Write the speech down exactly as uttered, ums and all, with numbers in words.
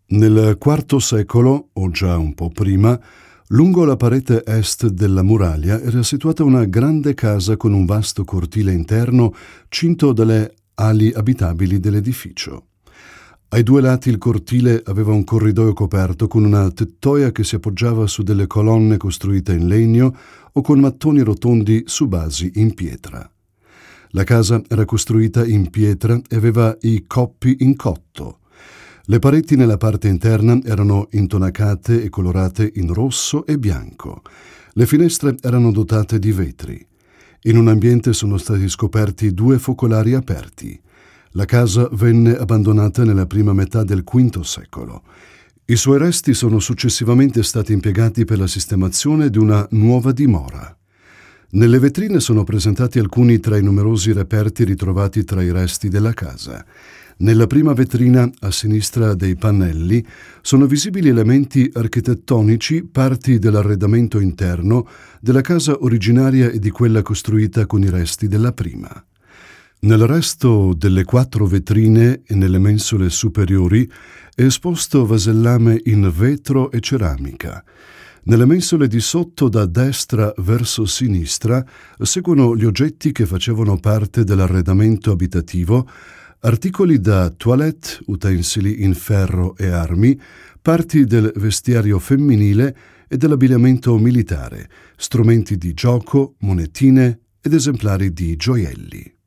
Nel quarto secolo, o già un po' prima, lungo la parete est della muraglia era situata una grande casa con un vasto cortile interno cinto dalle ali abitabili dell'edificio. Ai due lati il cortile aveva un corridoio coperto con una tettoia che si appoggiava su delle colonne costruite in legno o con mattoni rotondi su basi in pietra. La casa era costruita in pietra e aveva i coppi in cotto. Le pareti nella parte interna erano intonacate e colorate in rosso e bianco. Le finestre erano dotate di vetri. In un ambiente sono stati scoperti due focolari aperti. La casa venne abbandonata nella prima metà del quinto secolo. I suoi resti sono successivamente stati impiegati per la sistemazione di una nuova dimora. Nelle vetrine sono presentati alcuni tra i numerosi reperti ritrovati tra i resti della casa. Nella prima vetrina, a sinistra dei pannelli, sono visibili elementi architettonici, parti dell'arredamento interno della casa originaria e di quella costruita con i resti della prima. Nel resto delle quattro vetrine e nelle mensole superiori è esposto vasellame in vetro e ceramica. Nelle mensole di sotto, da destra verso sinistra, seguono gli oggetti che facevano parte dell'arredamento abitativo, articoli da toilette, utensili in ferro e armi, parti del vestiario femminile e dell'abbigliamento militare, strumenti di gioco, monetine ed esemplari di gioielli.